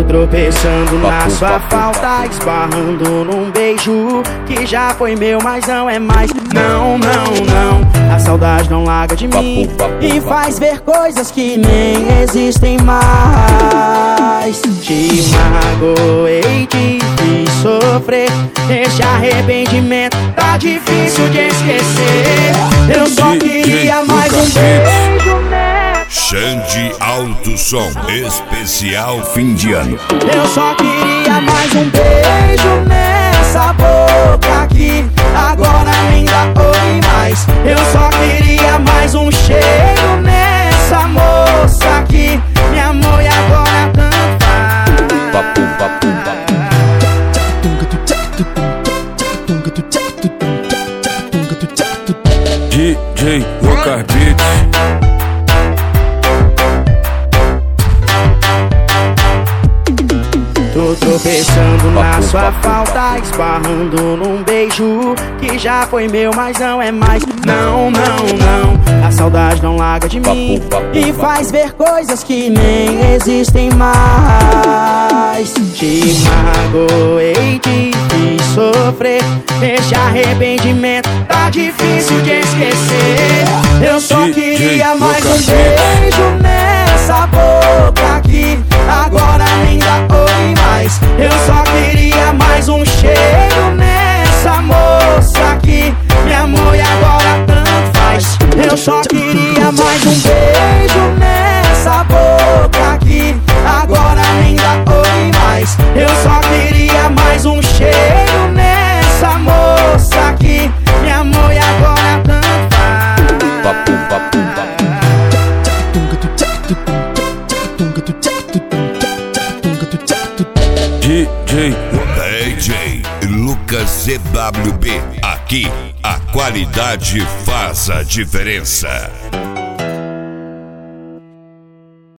tropeçando na sua falta, esbarrando num beijo que já foi meu, mas não é mais. Não, não, não, a saudade não larga de mim e faz ver coisas que nem existem mais. Te magoei, te fiz sofrer, esse arrependimento tá difícil de esquecer. Eu só queria mais um beijo nessa. Xande Alto Som, especial fim de ano. Eu só queria mais um beijo nessa boca aqui, agora nem dá oi mais. Eu só queria mais um cheiro nessa moça aqui, me amor, e agora tanto faz. DJ Lucas Beats. Tô tropeçando na sua falta, esbarrando num beijo que já foi meu, mas não é mais. Não, não, não, a saudade não larga de mim e faz ver coisas que nem existem mais. Te magoei, te fiz sofrer, esse arrependimento tá difícil de esquecer. Eu só queria mais um beijo nessa boca aqui, agora nem dá oi mais. Eu só queria mais um cheiro nessa moça aqui, me amor, e agora tanto faz. Eu só queria mais um beijo nessa boca aqui, agora nem dá oi mais. Eu só queria mais um cheiro nessa moça aqui, me amor, e agora tanto faz. DJ Lucas ZWB, aqui a qualidade faz a diferença.